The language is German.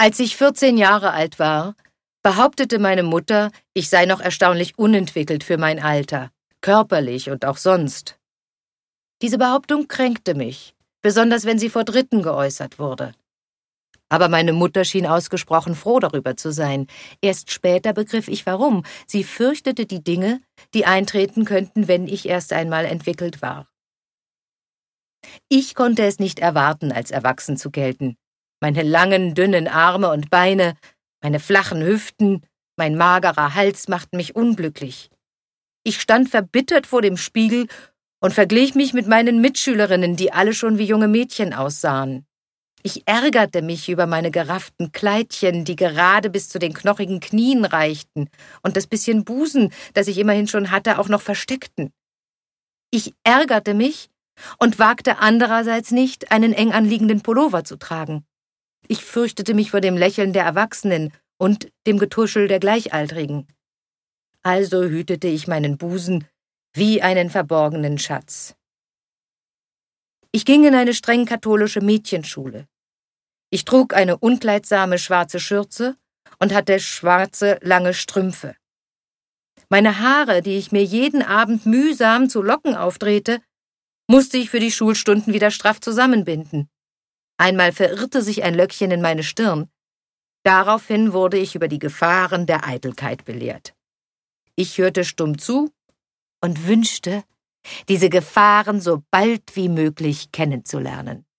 Als ich 14 Jahre alt war, behauptete meine Mutter, ich sei noch erstaunlich unentwickelt für mein Alter, körperlich und auch sonst. Diese Behauptung kränkte mich, besonders wenn sie vor Dritten geäußert wurde. Aber meine Mutter schien ausgesprochen froh darüber zu sein. Erst später begriff ich warum. Sie fürchtete die Dinge, die eintreten könnten, wenn ich erst einmal entwickelt war. Ich konnte es nicht erwarten, als erwachsen zu gelten. Meine langen, dünnen Arme und Beine, meine flachen Hüften, mein magerer Hals machten mich unglücklich. Ich stand verbittert vor dem Spiegel und verglich mich mit meinen Mitschülerinnen, die alle schon wie junge Mädchen aussahen. Ich ärgerte mich über meine gerafften Kleidchen, die gerade bis zu den knochigen Knien reichten und das bisschen Busen, das ich immerhin schon hatte, auch noch versteckten. Ich ärgerte mich und wagte andererseits nicht, einen eng anliegenden Pullover zu tragen. Ich fürchtete mich vor dem Lächeln der Erwachsenen und dem Getuschel der Gleichaltrigen. Also hütete ich meinen Busen wie einen verborgenen Schatz. Ich ging in eine streng katholische Mädchenschule. Ich trug eine unkleidsame schwarze Schürze und hatte schwarze, lange Strümpfe. Meine Haare, die ich mir jeden Abend mühsam zu Locken aufdrehte, musste ich für die Schulstunden wieder straff zusammenbinden. Einmal verirrte sich ein Löckchen in meine Stirn. Daraufhin wurde ich über die Gefahren der Eitelkeit belehrt. Ich hörte stumm zu und wünschte, diese Gefahren so bald wie möglich kennenzulernen.